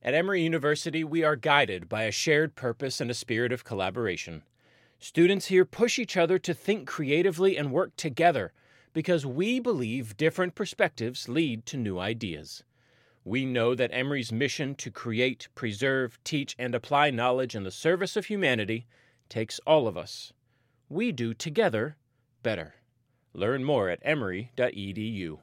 At Emory University, we are guided by a shared purpose and a spirit of collaboration. Students here push each other to think creatively and work together because we believe different perspectives lead to new ideas. We know that Emory's mission to create, preserve, teach, and apply knowledge in the service of humanity takes all of us. We do together better. Learn more at emory.edu.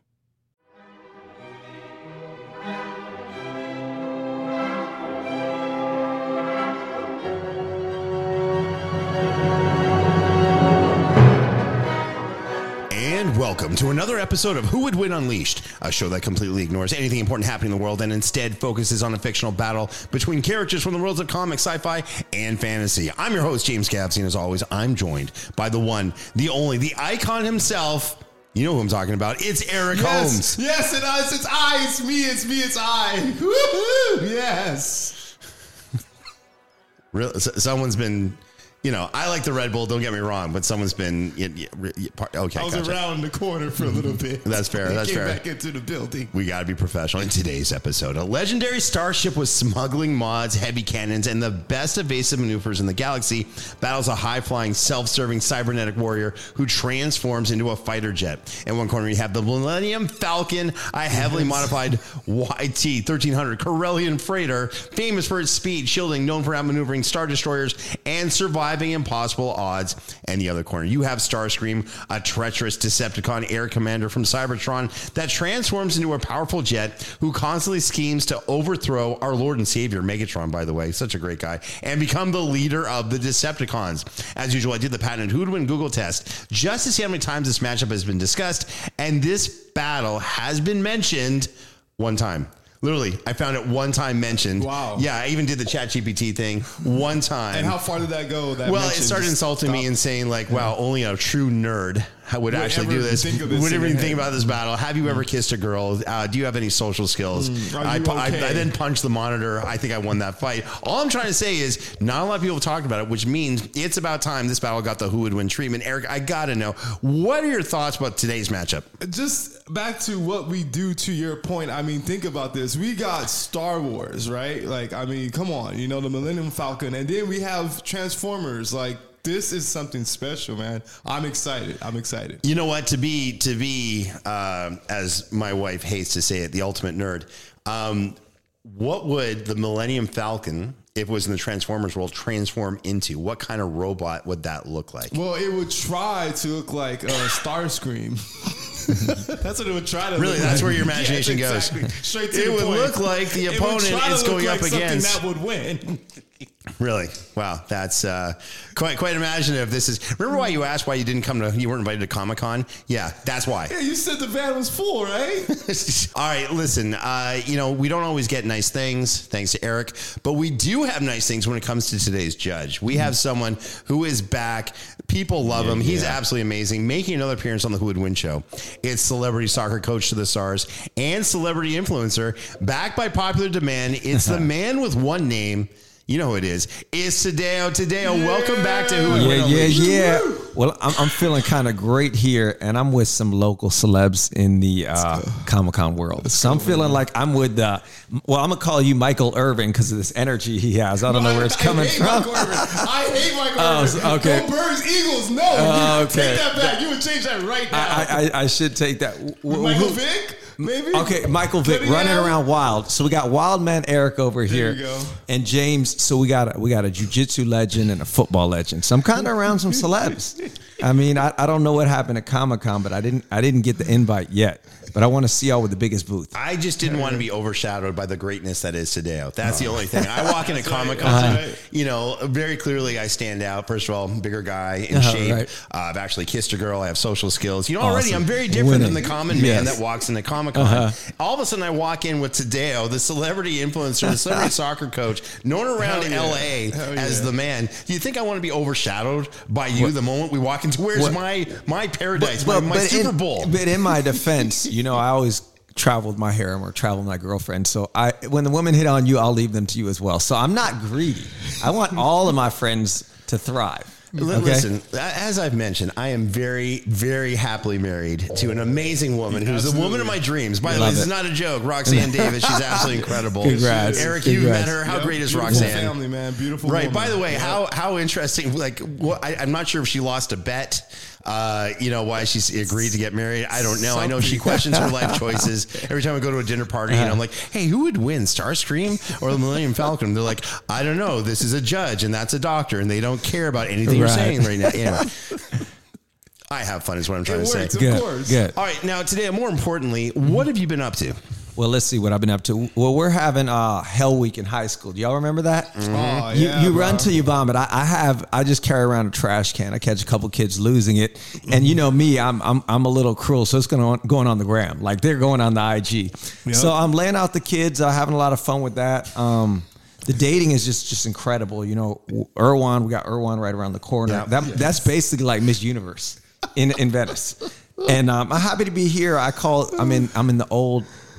Welcome to another episode of Who Would Win Unleashed, a show that completely ignores anything important happening in the world and instead focuses on a fictional battle between characters from the worlds of comics, sci-fi, and fantasy. I'm your host, James Gabsey, and as always, I'm joined by the one, the only, the icon himself. You know who I'm talking about. It's Eric Holmes. Yes, it's I. It's me. It's I. Woo-hoo! Yes. Really, someone's been... You know, I like the Red Bull, don't get me wrong, but someone's been... Okay, I was around the corner for a little bit. That's fair, that's fair. Came back into the building. We got to be professional. In today's episode, a legendary starship with smuggling mods, heavy cannons, and the best evasive maneuvers in the galaxy battles a high-flying, self-serving cybernetic warrior who transforms into a fighter jet. In one corner, you have the Millennium Falcon, a heavily modified YT-1300 Corellian freighter, famous for its speed, shielding, known for outmaneuvering Star Destroyers, and surviving impossible odds. And the other corner, you have Starscream, a treacherous Decepticon air commander from Cybertron that transforms into a powerful jet who constantly schemes to overthrow our Lord and Savior, Megatron, by the way, such a great guy, and become the leader of the Decepticons. As usual, I did the patented Who Would Win Google test just to see how many times this matchup has been discussed, and this battle has been mentioned one time. Literally, I found it one time mentioned. Wow. Yeah, I even did the ChatGPT thing one time. And how far did that go? Well, it started insulting me and saying, like, wow, only a true nerd would actually do this. Would ever even think about this battle. Have you ever kissed a girl? Do you have any social skills? I then punched the monitor. I think I won that fight. All I'm trying to say is not a lot of people have talked about it, which means it's about time this battle got the Who Would Win treatment. Eric, I got to know, what are your thoughts about today's matchup? Just back to what we do, to your point. I mean, think about this. We got Star Wars, right? Like, I mean, come on, you know, the Millennium Falcon. And then we have Transformers. Like, this is something special, man. I'm excited. You know what? To be, as my wife hates to say it, the ultimate nerd. What would the Millennium Falcon, if it was in the Transformers world, transform into? What kind of robot would that look like? Well, it would try to look like Starscream. That's what it would try to really, look that's like. where your imagination goes. Straight to it the would point. Look like the opponent is going up against something that would win. Really? Wow. That's quite imaginative. This is. Remember why you asked why you weren't invited to Comic-Con? Yeah, that's why. Yeah, you said the van was full, right? All right, listen, you know, we don't always get nice things, thanks to Eric, but we do have nice things when it comes to today's judge. We have someone who is back. People love him. He's absolutely amazing. Making another appearance on the Who Would Win show. It's celebrity soccer coach to the stars and celebrity influencer. Back by popular demand, it's the man with one name. You know who it is. It's Tadeo. Welcome back to Who Would Win Unleashed. Yeah. Well, I'm feeling kind of great here, and I'm with some local celebs in the Comic-Con world. So I'm feeling like I'm with I'm going to call you Michael Irvin because of this energy he has. I don't know where it's coming from. I hate Michael Irvin. Okay. Go Birds, Eagles. No. Okay. Take that back. You would change that right now. I should take that. Michael Vick? Maybe? Okay, Michael Vick running around wild. So we got Wild Man Eric over here. There you go. And James, so we got a jiu-jitsu legend and a football legend. So I'm kind of around some celebs. I mean, I don't know what happened at Comic-Con, but I didn't get the invite yet. But I want to see y'all with the biggest booth. I just didn't want to be overshadowed by the greatness that is Tadeo. That's the only thing. I walk into Comic-Con, you know, very clearly I stand out. First of all, bigger guy, in shape. Right. I've actually kissed a girl. I have social skills. You know, already I'm very different than the common man that walks into Comic-Con. All of a sudden I walk in with Tadeo, the celebrity influencer, the celebrity soccer coach, known around L.A. as the man. Do you think I want to be overshadowed by you the moment we walk into, where's my paradise, my Super Bowl? But in my defense, you know, I always travel with my harem or travel with my girlfriend. So when the women hit on you, I'll leave them to you as well. So I'm not greedy. I want all of my friends to thrive. Listen, as I've mentioned, I am very, very happily married to an amazing woman who's the woman of my dreams. By the way, this is not a joke. Roxanne Davis, she's absolutely incredible. Congrats. Eric, you've met her. How great is Beautiful Roxanne? family, man. Beautiful Right. woman. By the way, how interesting. Like, I'm not sure if she lost a bet. Why she's agreed to get married. I don't know. I know she questions her life choices every time I go to a dinner party, and I'm like, hey, who would win, Starscream or the Millennium Falcon? They're like, I don't know. This is a judge and that's a doctor, and they don't care about anything you're saying right now. Anyway, I have fun is what I'm trying to say. Of course. Good. All right, now today, more importantly, what have you been up to? Well, let's see what I've been up to. Well, we're having Hell Week in high school. Do y'all remember that? Oh, You yeah, run bro. till you vomit. I just carry around a trash can. I catch a couple kids losing it, and you know me, I'm a little cruel, so it's going on the gram. Like they're going on the IG. Yep. So I'm laying out the kids, having a lot of fun with that. The dating is just incredible. You know, Irwan, we got Irwan right around the corner. Yeah. That's basically like Miss Universe in Venice, and I'm happy to be here. I'm in the old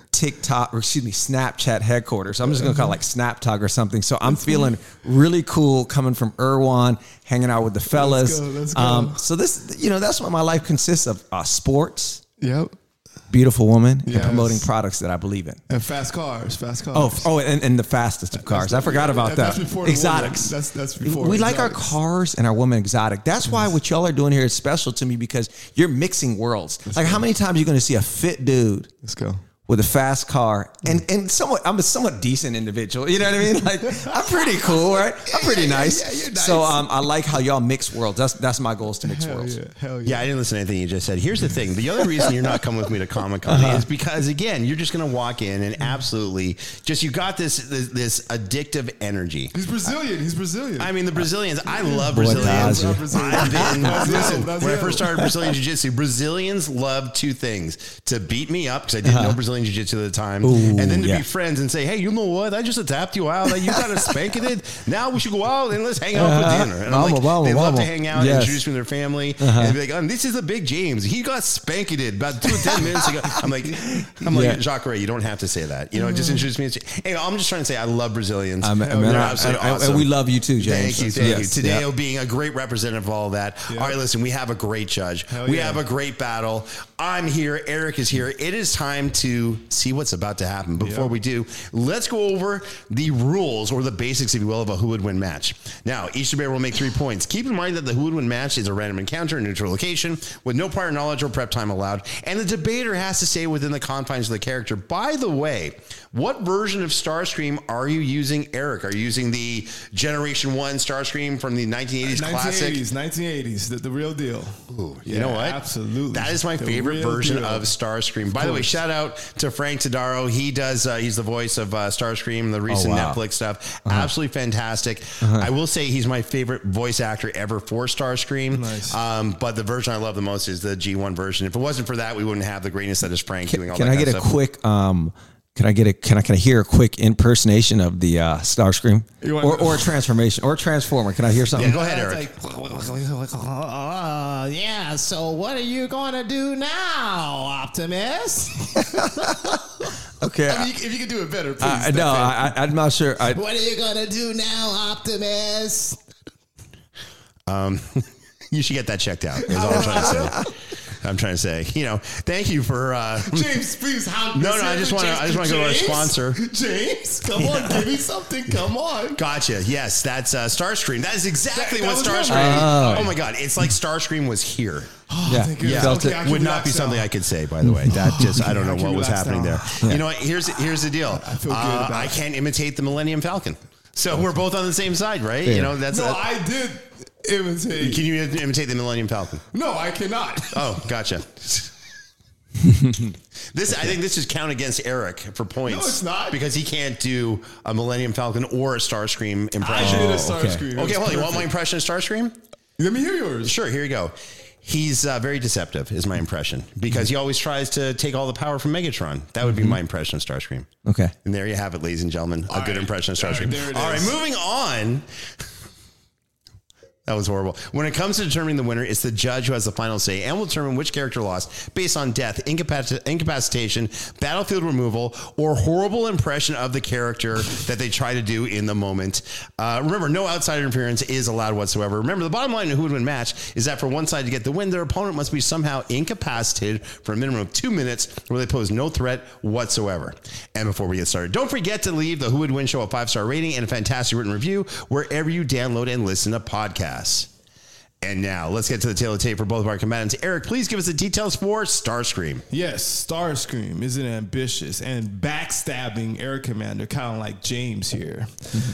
Snapchat headquarters. I'm just going to call it like SnapTalk or something. So I'm feeling really cool coming from Irwan, hanging out with the fellas. Let's go. So this, that's what my life consists of: sports, Yep. beautiful woman, and Yes. promoting products that I believe in. And fast cars. And the fastest of cars. I forgot about that. That's before the Exotics. woman. That's before. We like our exotics. cars and our women exotic. That's why what y'all are doing here is special to me, because you're mixing worlds. Like how many times are you going to see a fit dude Let's go. with a fast car and I'm a somewhat decent individual. You know what I mean? Like I'm pretty cool, right? I'm pretty nice. Yeah, you're nice. So I like how y'all mix worlds. That's my goal, is to mix worlds. Hell Yeah, I didn't listen to anything you just said. Here's the thing. The other reason you're not coming with me to Comic-Con is because, again, you're just going to walk in and absolutely just, you got this addictive energy. He's Brazilian. I mean, the Brazilians, I love Boa Brazilians. tarde. I've been, listen, That's when I him. first started Brazilian Jiu-Jitsu, Brazilians love two things: to beat me up, because I didn't know Brazilian Jiu-Jitsu at the time, Ooh, and then to yeah. be friends and say, hey, you know what? I just tapped you out. You got a spanking it. Now we should go out and let's hang out for dinner. And I'm like, Vamos, they love to vamos. hang out and Yes. introduce me to their family. And be like, this is a big James. He got spanked about 10 minutes ago. I'm like, Yeah. Jacques Ray, you don't have to say that. Just introduce me. Anyway, I'm just trying to say I love Brazilians. Man, They're absolutely awesome. and we love you too, James. Thank you. Yes, Today yeah. being a great representative of all that. Yeah. All right, listen, we have a great judge. We have a great battle. I'm here. Eric is here. It is time to see what's about to happen. Before we do, let's go over the rules, or the basics, if you will, of a who would win match. Now, each debater will make 3 points. Keep in mind that the who would win match is a random encounter in a neutral location with no prior knowledge or prep time allowed, and the debater has to stay within the confines of the character. By the way, what version of Starscream are you using, Eric? Are you using the Generation 1 Starscream from the 1980s classic? 1980s, the real deal. Ooh, you know what? Absolutely. That is my The favorite real version deal. of Starscream. By the way, shout out to Frank Tadaro. He does. He's the voice of Starscream, the recent wow. Netflix stuff. Absolutely fantastic. I will say he's my favorite voice actor ever for Starscream. Nice. But the version I love the most is the G1 version. If it wasn't for that, we wouldn't have the greatness that is Frank doing all Can that I kind get of a stuff. quick? Can I hear a quick impersonation of the Starscream, or a transformation, or a transformer? Can I hear something? Yeah, go ahead, Eric. Yeah, so what are you going to do now, Optimus? Okay. I mean, if you could do it better, please. No, I'm not sure. What are you going to do now, Optimus? You should get that checked out. Is all I'm trying to say. I'm trying to say, thank you for. James, please. No, I just want to go to our sponsor. James, come on, give me something. Come on. Gotcha. Yes, that's Starscream. That is exactly That what was Starscream. him. Oh my God, it's like Starscream was here. Yeah, thank you. Yeah, Felt Okay, it. I can would not be relax something now. I could say. By the way, that just I don't know I can what was relax happening now. there. You know what? Here's the deal. I feel good about I it. can't imitate the Millennium Falcon, so we're both on the same side, right? Fair. That's. No, I did imitate. Can you imitate the Millennium Falcon? No, I cannot. Oh, gotcha. I think this is count against Eric for points. No, it's not. Because he can't do a Millennium Falcon or a Starscream I impression. did a okay. Starscream. It Okay, was hold on. You want my perfect. impression of Starscream? Let me hear yours. Sure, here you go. He's very deceptive, is my impression, because he always tries to take all the power from Megatron. That would be my impression of Starscream. Okay. And there you have it, ladies and gentlemen. A good right. impression of All Starscream. right, there it All right, is. moving on. That was horrible. When it comes to determining the winner, it's the judge who has the final say and will determine which character lost based on death, incapacitation, battlefield removal, or horrible impression of the character that they try to do in the moment. Remember, no outside interference is allowed whatsoever. Remember, the bottom line in a who would win match is that for one side to get the win, their opponent must be somehow incapacitated for a minimum of 2 minutes where they pose no threat whatsoever. And before we get started, don't forget to leave the Who Would Win Show a 5-star rating and a fantastic written review wherever you download and listen to podcasts. And now, let's get to the tale of tape for both of our combatants. Eric, please give us the details for Starscream. Yes, Starscream is an ambitious and backstabbing air commander, kind of like James here.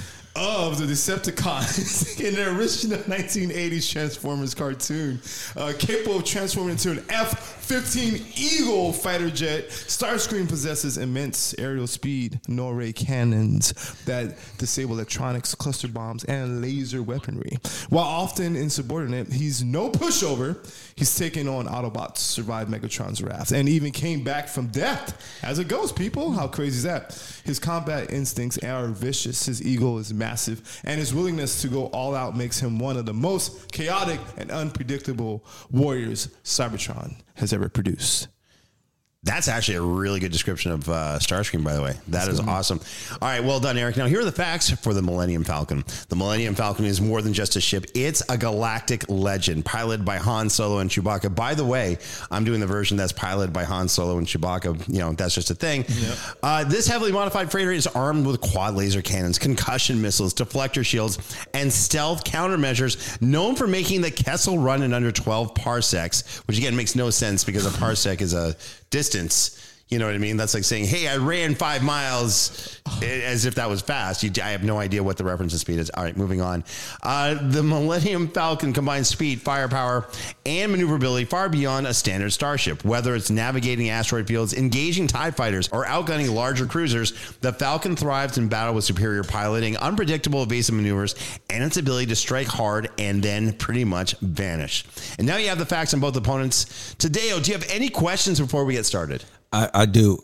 Of the Decepticons in the original 1980s Transformers cartoon, capable of transforming into an F-15 Eagle fighter jet. Starscream possesses immense aerial speed, no-ray cannons that disable electronics, cluster bombs, and laser weaponry. While often insubordinate, he's no pushover. He's taken on Autobots, survived Megatron's wrath, and even came back from death as a ghost, people. How crazy is that? His combat instincts are vicious. His ego is massive, and his willingness to go all out makes him one of the most chaotic and unpredictable warriors Cybertron has ever produced. That's actually a really good description of Starscream, by the way. That is awesome. All right, well done, Eric. Now, here are the facts for the Millennium Falcon. The Millennium Falcon is more than just a ship. It's a galactic legend piloted by Han Solo and Chewbacca. By the way, I'm doing the version that's piloted by Han Solo and Chewbacca. You know, that's just a thing. Yep. This heavily modified freighter is armed with quad laser cannons, concussion missiles, deflector shields, and stealth countermeasures, known for making the Kessel Run in under 12 parsecs, which again makes no sense because a parsec is a distance. You know what I mean? That's like saying, hey, I ran 5 miles as if that was fast. I have no idea what the reference to speed is. All right, moving on. The Millennium Falcon combines speed, firepower, and maneuverability far beyond a standard starship. Whether it's navigating asteroid fields, engaging TIE fighters, or outgunning larger cruisers, the Falcon thrives in battle with superior piloting, unpredictable evasive maneuvers, and its ability to strike hard and then pretty much vanish. And now you have the facts on both opponents. Tadeo, do you have any questions before we get started? I do.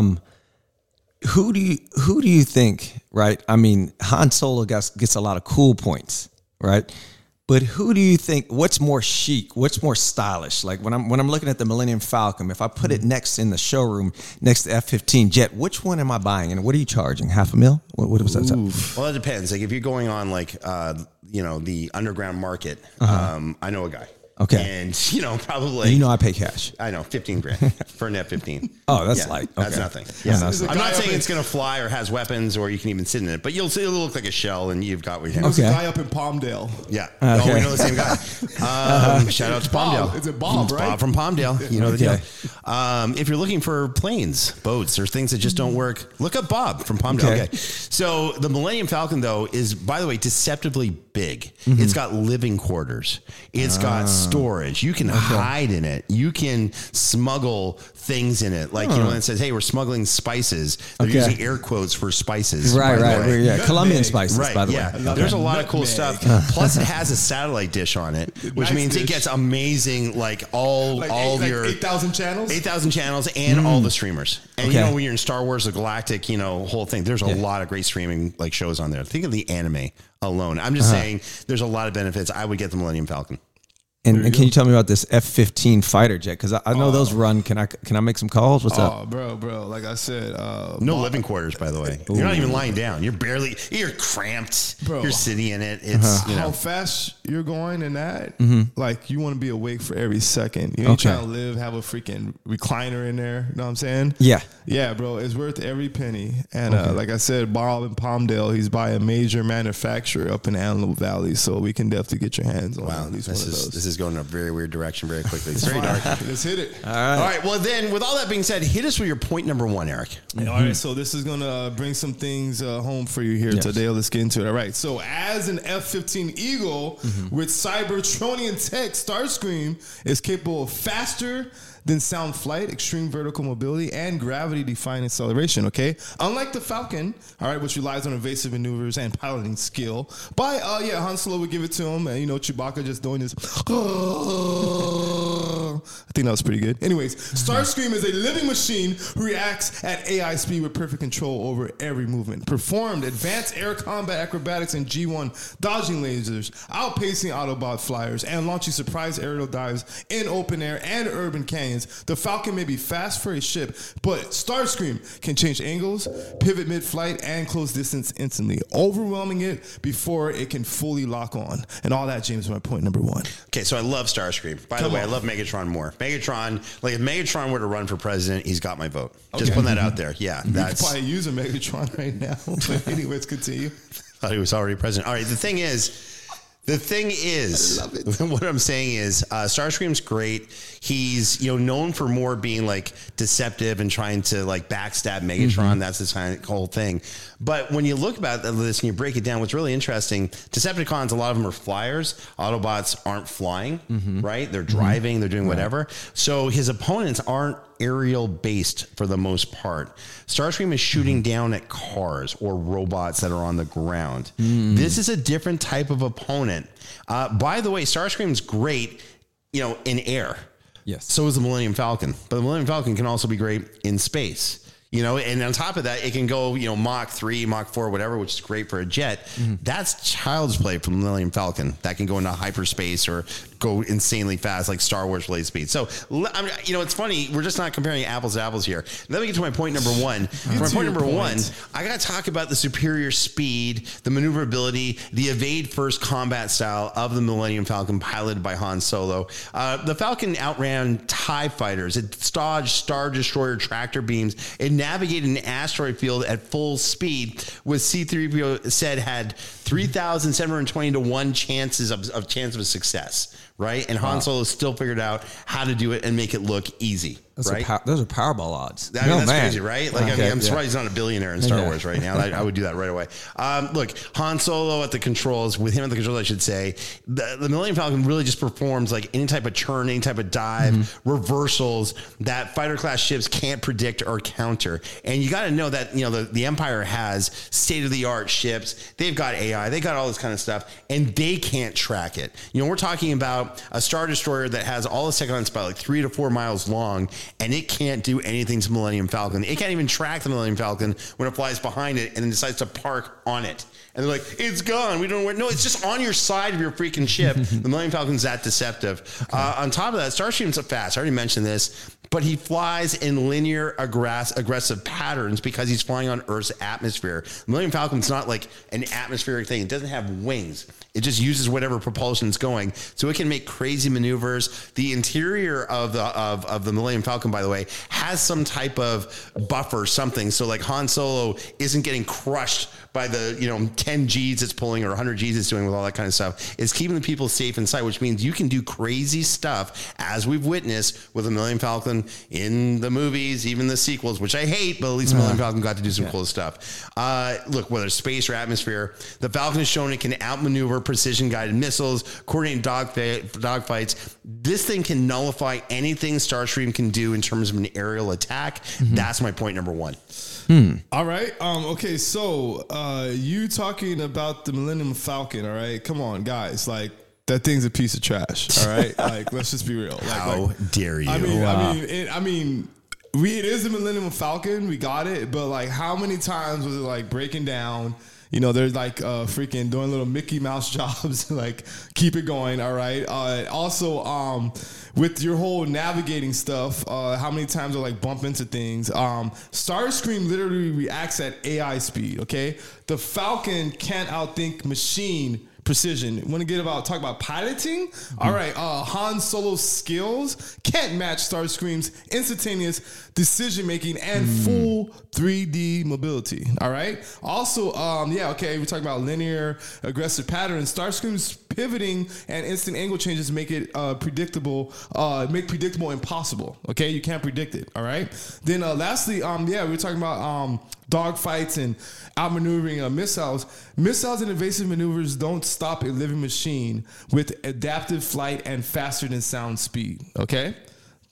Who do you think, right? I mean, Han Solo gets a lot of cool points, right? But who do you think, what's more chic? What's more stylish? Like when I'm looking at the Millennium Falcon, if I put it next in the showroom next to F-15 jet, which one am I buying? And what are you charging? $500,000? What was that? Well, it depends. Like if you're going on like, the underground market, I know a guy. Okay. And, probably. And I pay cash. I know, $15,000 for an F-15. Oh, that's light. Okay. That's nothing. Yeah. I'm not saying it's going to fly or has weapons or you can even sit in it, but you'll see it'll look like a shell and you've got what you have. There's a guy up in Palmdale. Yeah. Okay. Oh, we know the same guy. Shout out to Palmdale. It's a Bob, right? Bob from Palmdale. You know the deal. If you're looking for planes, boats, or things that just don't work, look up Bob from Palmdale. Okay. So the Millennium Falcon, though, is, by the way, deceptively big. It's got living quarters. It's got storage. You can hide in it. You can smuggle things in it. Like, when it says, hey, we're smuggling spices, they're using air quotes for spices. Right. Yeah. Colombian spices, by the way. There's a lot of cool stuff. Plus, it has a satellite dish on it, which means it gets amazing, all your 8,000 channels? 8,000 channels and all the streamers. And, when you're in Star Wars, the Galactic, whole thing, there's a lot of great streaming, shows on there. Think of the anime alone. I'm just saying there's a lot of benefits. I would get the Millennium Falcon. And can you tell me about this F-15 fighter jet? Because I know those run. Can I make some calls? What's up? Bro. Like I said, no living quarters, by the way. Ooh. You're not even lying down. You're cramped. Bro. You're sitting in it. It's how fast you're going in that. You want to be awake for every second. You ain't trying to have a freaking recliner in there. You know what I'm saying? Yeah, bro. It's worth every penny. And like I said, Bob in Palmdale, he's by a major manufacturer up in Antelope Valley, so we can definitely get your hands on at least one of those. This is going in a very weird direction very quickly. It's very dark. Let's hit it. All right. Well, then, with all that being said, hit us with your point number 1, Eric. All right. So this is going to bring some things home for you here today. Let's get into it. All right. So as an F-15 Eagle with Cybertronian tech, Starscream is capable of faster than sound flight, extreme vertical mobility, and gravity-defying acceleration, okay? Unlike the Falcon, all right, which relies on evasive maneuvers and piloting skill, Han Solo would give it to him, and, Chewbacca just doing this. I think that was pretty good. Anyways, Starscream is a living machine who reacts at AI speed with perfect control over every movement. Performed advanced air combat acrobatics and G1 dodging lasers, outpacing Autobot flyers, and launching surprise aerial dives in open air and urban canyons. The Falcon may be fast for a ship, but Starscream can change angles, pivot mid-flight, and close distance instantly, overwhelming it before it can fully lock on. And all that, James, is my point number one. Okay, so I love Starscream. By the way, I love Megatron more. Megatron, like if Megatron were to run for president, he's got my vote. Just putting that out there. Yeah, you could probably use a Megatron right now. But anyways, continue. Thought he was already president. All right, the thing is, what I'm saying is, Starscream's great. He's known for more being like deceptive and trying to like backstab Megatron. That's the whole thing. But when you look about this and you break it down, what's really interesting, Decepticons, a lot of them are flyers. Autobots aren't flying, right? They're driving, they're doing whatever. So his opponents aren't aerial based for the most part. Starscream is shooting down at cars or robots that are on the ground. This is a different type of opponent. By the way, Starscream's great, in air. Yes. So is the Millennium Falcon. But the Millennium Falcon can also be great in space. And on top of that, it can go, Mach 3, Mach 4, whatever, which is great for a jet. That's child's play from the Millennium Falcon. That can go into hyperspace or go insanely fast like Star Wars blade speed. So, it's funny. We're just not comparing apples to apples here. Let me get to my point number one. For my point number one, I got to talk about the superior speed, the maneuverability, the evade first combat style of the Millennium Falcon piloted by Han Solo. The Falcon outran TIE fighters. It dodged Star Destroyer tractor beams. It navigated an asteroid field at full speed, with C-3PO said had 3,720 to 1 chances of chance of success, right? And Han Solo still figured out how to do it and make it look easy. Right? Those are Powerball odds. That's crazy, right? Like, I'm surprised he's not a billionaire in Star Wars right now. I would do that right away. Look, Han Solo at the controls, with him at the controls, I should say, the Millennium Falcon really just performs like any type of turn, any type of dive, reversals that fighter class ships can't predict or counter. And you got to know that, the Empire has state of the art ships. They've got AI, they got all this kind of stuff, and they can't track it. We're talking about a Star Destroyer that has all the second about like 3 to 4 miles long, and it can't do anything to Millennium Falcon. It can't even track the Millennium Falcon when it flies behind it and then decides to park on it. And they're like, it's gone. We don't know where. No, it's just on your side of your freaking ship. The Millennium Falcon's that deceptive. On top of that, Starscream's fast. I already mentioned this. But he flies in linear aggressive patterns because he's flying on Earth's atmosphere. The Millennium Falcon's not like an atmospheric thing. It doesn't have wings. It just uses whatever propulsion is going. So it can make crazy maneuvers. The interior of the Millennium Falcon, by the way, has some type of buffer, something. So like Han Solo isn't getting crushed by the 10 Gs it's pulling or 100 Gs it's doing with all that kind of stuff. It's keeping the people safe inside, which means you can do crazy stuff, as we've witnessed with the Millennium Falcon in the movies, even the sequels, which I hate, but at least Millennium Falcon got to do some cool stuff. Look, whether space or atmosphere, the Falcon has shown it can outmaneuver precision-guided missiles, coordinate dogfights. This thing can nullify anything Starscream can do in terms of an aerial attack. That's my point number one. All right. Okay. So you talking about the Millennium Falcon? All right. Come on, guys. Like, that thing's a piece of trash. All right. Like, let's just be real. How dare you? I mean, it is the Millennium Falcon. We got it. But like, how many times was it like breaking down? They're like freaking doing little Mickey Mouse jobs, like keep it going. All right. Also, with your whole navigating stuff, how many times I like bump into things? Starscream literally reacts at AI speed. Okay. The Falcon can't outthink machine precision. Want to talk about piloting? All right. Han Solo's skills can't match Starscream's instantaneous decision making and full 3D mobility. All right. Also, okay. We're talking about linear aggressive patterns. Starscream's pivoting and instant angle changes make it predictable impossible. Okay, you can't predict it. All right. Then lastly, we were talking about dogfights and outmaneuvering missiles. Missiles and evasive maneuvers don't stop a living machine with adaptive flight and faster than sound speed. Okay.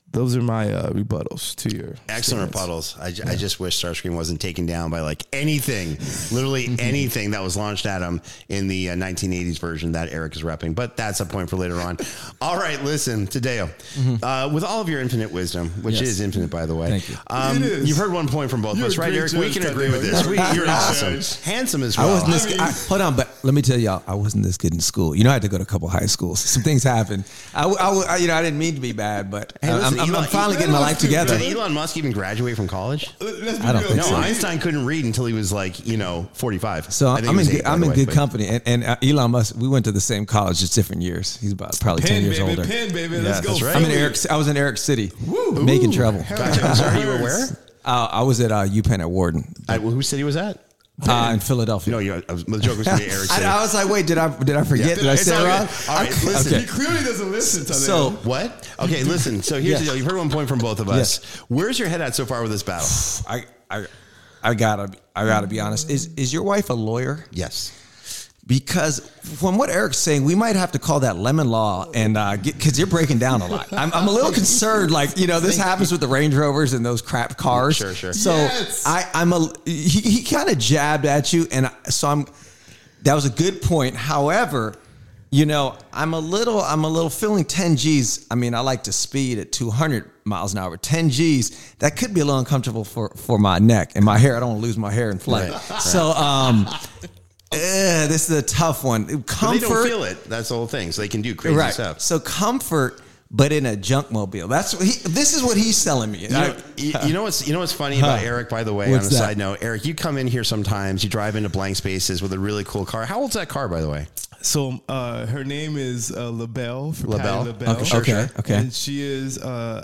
those are my rebuttals to your Excellent statements. rebuttals. I just wish Starscream wasn't taken down by like anything, literally anything that was launched at him in the 1980s version that Eric is repping. But that's a point for later on. All right, listen, Tadeo, with all of your infinite wisdom, which is infinite, by the way. Thank you. It is. You've heard one point from both of You're us, a right, great Eric? We judge, can agree with Tadeo. this. You're Great awesome. judge. Handsome as I well. wasn't this. Hold on, but let me tell y'all, I wasn't this good in school. You know, I had to go to a couple high schools. Some things happened. I didn't mean to be bad, but Hey, listen, I'm Elon- finally getting my life together. Did Elon Musk even graduate from college? Let's be I don't real. think No, so. Einstein couldn't read until he was like, 45. So I think I'm he was in 8, by I'm the in way, good but- company, and Elon Musk. We went to the same college, just different years. He's about probably 10 years older. Pen, baby. Let's go. that's right. I'm in Philly. I was in Eric City, making trouble. Gotcha. I'm sorry, you were where? I was at UPenn at Warden Who city was that? in Philadelphia. No, the joke was going to be Eric City. I was like, wait, did I forget? Did I It's say all it wrong? good. All right, listen. Okay. He clearly doesn't listen to So What? Okay, listen. So here's the deal. You've heard one point from both of us. Where's your head at so far with this battle? I gotta be honest. Is your wife a lawyer? Yes. Because from what Eric's saying, we might have to call that lemon law, and because you're breaking down a lot. I'm a little concerned. Like, this happens with the Range Rovers and those crap cars. Sure. So Yes. he kind of jabbed at you, and that was a good point. However, I'm a little feeling 10 G's. I mean, I like to speed at 200 miles an hour. 10 G's, that could be a little uncomfortable for my neck and my hair. I don't want to lose my hair in flight. Right. So, this is a tough one. But Comfort, they don't feel it. That's the whole thing. So they can do crazy right? stuff. So comfort, but in a junk mobile. This is what he's selling me. You know what's funny about Eric, by the way, What's on a that? side note, Eric, you come in here sometimes, you drive into blank spaces with a really cool car. How old's that car, by the way? So her name is LaBelle. LaBelle? LaBelle. Okay. And she is a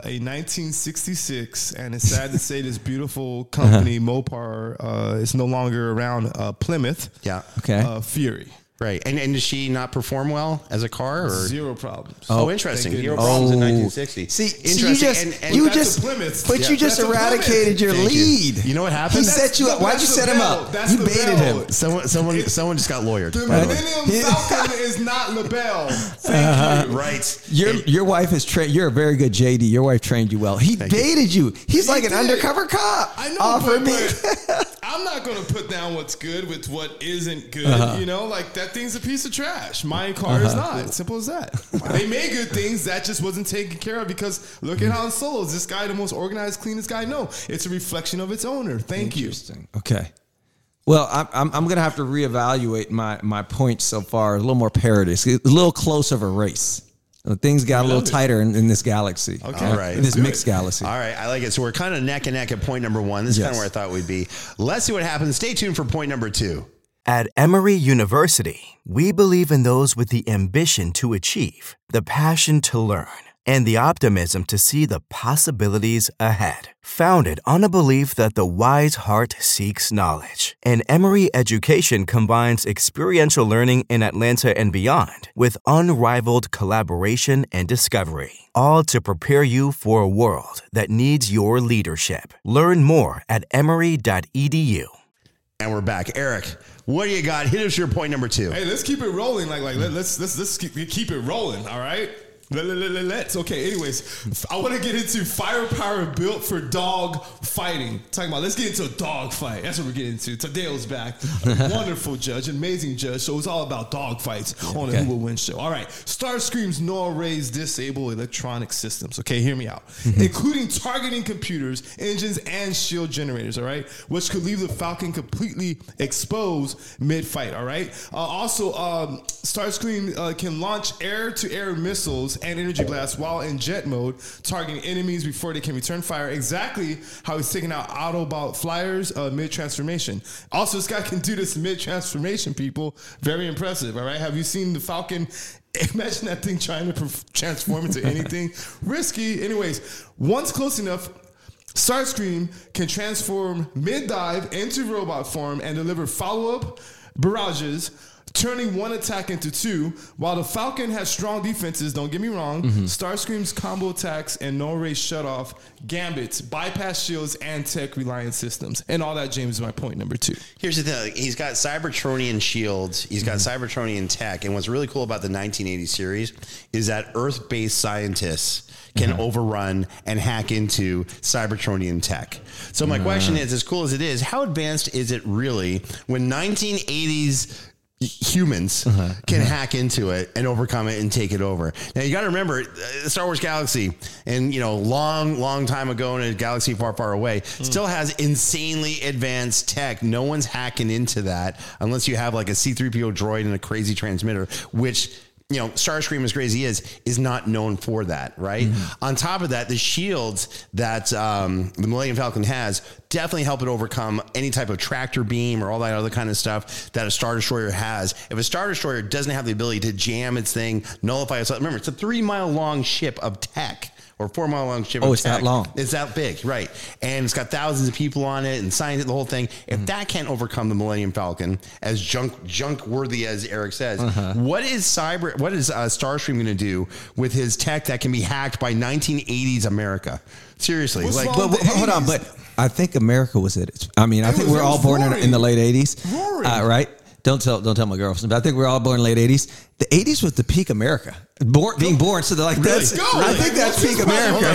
1966, and it's sad to say this beautiful company, Mopar, is no longer around. Plymouth. Yeah. Okay. Fury. Right. And does she not perform well as a car? Or? Zero problems. Oh, interesting. Thank Zero goodness. problems in 1960. See, interesting. that's a Plymouth. but you just That's a Plymouth. eradicated your Thank you. lead. You know what He happened? set you up. Why'd you set him up? That's You the baited bell. him. Someone just got lawyered. The by the way. Millennium Falcon is not LaBelle. Thank you. Right. Your wife is trained. You're a very good JD. Your wife trained you well. He baited you. He's like an did. undercover cop. I know, Offer me. but I'm not going to put down what's good with what isn't good. Like that thing's a piece of trash. My car is not. Simple as that. They made good things. That just wasn't taken care of because look at Han Solo. Is this guy the most organized, cleanest guy? No. It's a reflection of its owner. Thank you. Interesting. Okay. Well, I'm going to have to reevaluate my points so far. A little more parity. It's a little close of a race. Things got a little tighter in this galaxy. Okay. All right. In this Let's do mixed it. galaxy. All right, I like it. So we're kind of neck and neck at point number 1. This is kind of Yes. where I thought we'd be. Let's see what happens. Stay tuned for point number 2. At Emory University, we believe in those with the ambition to achieve, the passion to learn, and the optimism to see the possibilities ahead. Founded on a belief that the wise heart seeks knowledge, and Emory education combines experiential learning in Atlanta and beyond with unrivaled collaboration and discovery, all to prepare you for a world that needs your leadership. Learn more at emory.edu. And we're back. Eric, what do you got? Hit us your point number 2. Hey, let's keep it rolling. Let's keep it rolling. All right. Let's. Okay. Anyways, I want to get into firepower built for dog fighting. Talking about let's get into a dog fight. That's what we're getting into. Tadeo's back. A wonderful judge, amazing judge. So it's all about dog fights on the Who Will Win show. All right. Starscream's NORAD's disable electronic systems. Okay, hear me out. Including targeting computers, engines, and shield generators. All right, which could leave the Falcon completely exposed mid-fight. All right. Also, Starscream can launch air-to-air missiles and energy blasts while in jet mode, targeting enemies before they can return fire. Exactly how he's taking out Autobot flyers mid-transformation. Also, this guy can do this mid-transformation, people. Very impressive, all right? Have you seen the Falcon? Imagine that thing trying to transform into anything. Risky. Anyways, once close enough, Starscream can transform mid-dive into robot form and deliver follow-up barrages turning one attack into two. While the Falcon has strong defenses, don't get me wrong, Starscream's combo attacks and no-ray shutoff, gambits, bypass shields, and tech-reliant systems. And all that, James, is my point number 2. Here's the thing. He's got Cybertronian shields. He's got Cybertronian tech. And what's really cool about the 1980 series is that Earth-based scientists can overrun and hack into Cybertronian tech. So my question is, as cool as it is, how advanced is it really when 1980s humans can hack into it and overcome it and take it over? Now you got to remember, Star Wars Galaxy, and long time ago in a galaxy far, far away, still has insanely advanced tech. No one's hacking into that unless you have like a C-3PO droid and a crazy transmitter, which Starscream, as crazy as is not known for that, right? On top of that, the shields that the Millennium Falcon has definitely help it overcome any type of tractor beam or all that other kind of stuff that a Star Destroyer has. If a Star Destroyer doesn't have the ability to jam its thing, nullify itself, remember, it's a 3-mile long ship of tech. Or 4-mile long ship. Oh, it's that long. It's that big, right? And it's got thousands of people on it and science, the whole thing. If that can't overcome the Millennium Falcon, as junk worthy as Eric says, what is Starscream going to do with his tech that can be hacked by 1980s America? Seriously, What's But hold on, but I think America was it. I mean, I think we're all born in the late 80s, right? Don't tell my girlfriend, but I think we're all born in the late 80s. The 80s was the peak America. Being born, so they're like, I think that's peak America.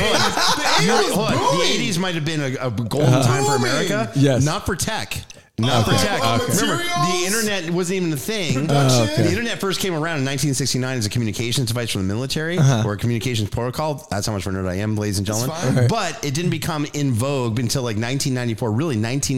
The 80s might have been a golden time for America. Yes. Not for tech. Not for tech. Remember, the internet wasn't even a thing. The internet first came around in 1969 as a communications device for the military or a communications protocol. That's how much of a nerd I am, ladies and gentlemen. But it didn't become in vogue until like 1994, really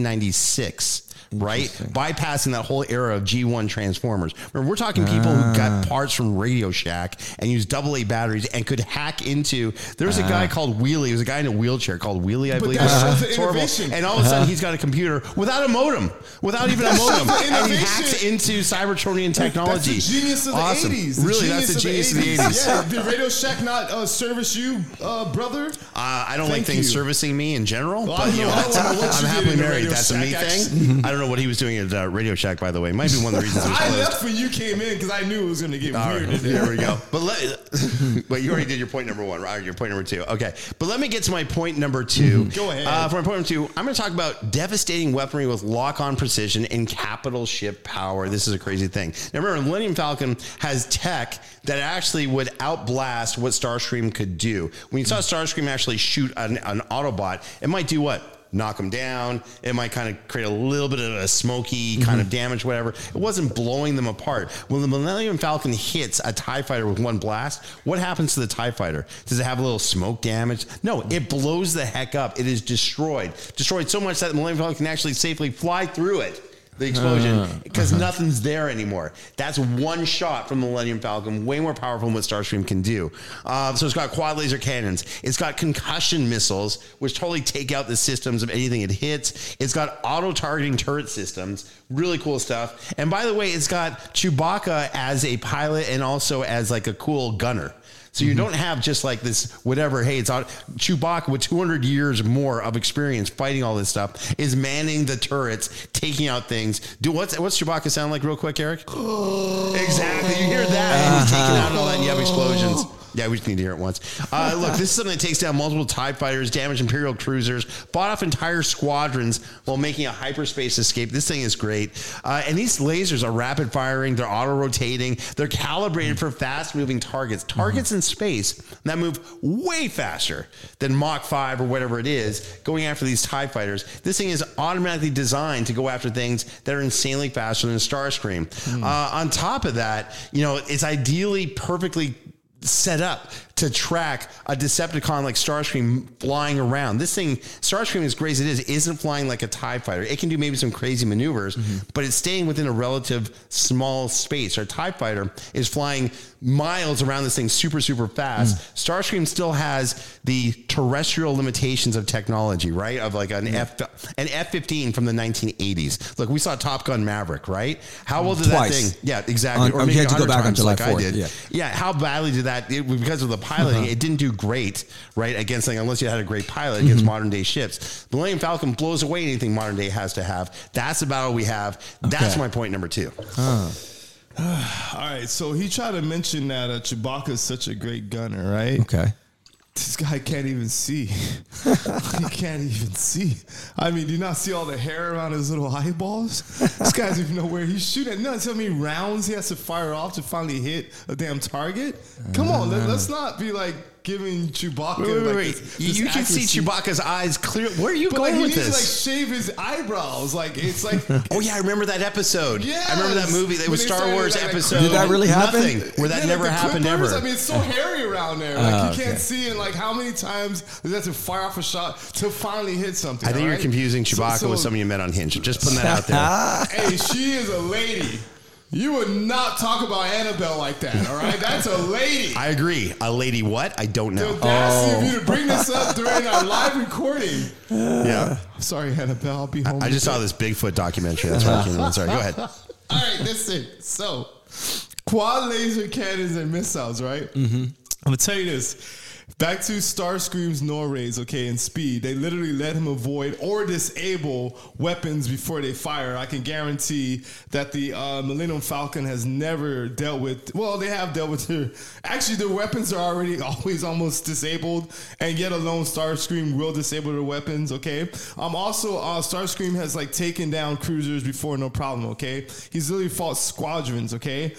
1996. Right? Bypassing that whole era of G1 Transformers. Remember, we're talking people who got parts from Radio Shack and used AA batteries and could hack into. There was a guy called Wheelie. There was a guy in a wheelchair called Wheelie, I believe. It's horrible. And all of a sudden, he's got a computer without a modem. Without even a modem. And he hacks into Cybertronian technology. That's the genius of the 80s. Really, that's the genius of the 80s. Yeah, did Radio Shack not service you, brother? I don't like things servicing me in general, but I'm happily married. That's a me thing. I don't know what he was doing at Radio Shack, by the way. Might be one of the reasons it was closed. I left when you came in because I knew it was going to get weird. There we go. But you already did your point number 1, right? Your point number 2. Okay. But let me get to my point number 2. Go ahead. For my point number 2, I'm going to talk about devastating weaponry with lock-on precision and capital ship power. This is a crazy thing. Now remember, the Millennium Falcon has tech that actually would outblast what Starscream could do. When you saw Starscream actually shoot an Autobot, it might do what? Knock them down. It might kind of create a little bit of a smoky kind of damage, whatever. It wasn't blowing them apart. When the Millennium Falcon hits a TIE fighter with one blast, what happens to the TIE fighter? Does it have a little smoke damage? No, it blows the heck up. It is destroyed. Destroyed so much that the Millennium Falcon can actually safely fly through it. The explosion, because nothing's there anymore. That's one shot from the Millennium Falcon, way more powerful than what Starscream can do. So it's got quad laser cannons. It's got concussion missiles, which totally take out the systems of anything it hits. It's got auto-targeting turret systems. Really cool stuff. And by the way, it's got Chewbacca as a pilot and also as like a cool gunner. So you don't have just like this, whatever, hey, it's on Chewbacca with 200 years more of experience fighting all this stuff is manning the turrets, taking out things. What's Chewbacca sound like real quick, Eric? Exactly. You hear that and he's taking out all that and you have explosions. Yeah, we just need to hear it once. Look, this is something that takes down multiple TIE fighters, damaged Imperial cruisers, bought off entire squadrons while making a hyperspace escape. This thing is great. And these lasers are rapid firing. They're auto-rotating. They're calibrated for fast-moving targets. Targets in space that move way faster than Mach 5 or whatever it is going after these TIE fighters. This thing is automatically designed to go after things that are insanely faster than Starscream. On top of that, it's ideally perfectly set up to track a Decepticon like Starscream flying around. This thing, Starscream, as great as it is, isn't flying like a TIE fighter. It can do maybe some crazy maneuvers, but it's staying within a relative small space. Our TIE fighter is flying miles around this thing super, super fast. Starscream still has the terrestrial limitations of technology, right? Of like an F-15 from the 1980s. Look, we saw Top Gun Maverick, right? How well did that thing? Yeah, exactly. Or maybe you had to go back on July 4th. I did. Yeah. How badly did that? Because of the piloting, it didn't do great, right? Against something, unless you had a great pilot against modern day ships. The Millennium Falcon blows away anything modern day has to have. That's the battle we have. That's my point number 2. All right, so he tried to mention that Chewbacca is such a great gunner, right? Okay. This guy can't even see. He can't even see. I mean, do you not see all the hair around his little eyeballs? This guy doesn't even know where he's shooting. No, tell me rounds he has to fire off to finally hit a damn target. Come on, let's not be like giving Chewbacca. Wait. You can see Chewbacca's eyes clear. Where are you But going like, with he needs this? to like shave his eyebrows. Like it's like. Oh yeah, I remember that episode. Yes. I remember that movie. It When was they Star started, Wars like, episode. Did that really happen? Nothing. Where that Yeah, never like the happened Clippers, ever. I mean, it's so hairy around there. Like you okay. can't see, and like how many times does that to fire off a shot to finally hit something? I think all you're right? confusing Chewbacca So- with someone you met on Hinge. Just putting that out there. Hey, she is a lady. You would not talk about Annabelle like that, all right? That's a lady. I agree. A lady what? I don't know. The audacity of you to bring this up during our live recording. Yeah. Sorry, Annabelle. I'll be home. I just saw this Bigfoot documentary. That's why I came on. Sorry, go ahead. All right, listen. So, quad laser cannons and missiles, right? Mm-hmm. I'm going to tell you this. Back to Starscream's Norrays, okay, and speed. They literally let him avoid or disable weapons before they fire. I can guarantee that the Millennium Falcon has never dealt with, well, they have dealt with their weapons are already always almost disabled, and yet alone Starscream will disable their weapons, okay? Also, Starscream has like taken down cruisers before, no problem, okay? He's literally fought squadrons, okay?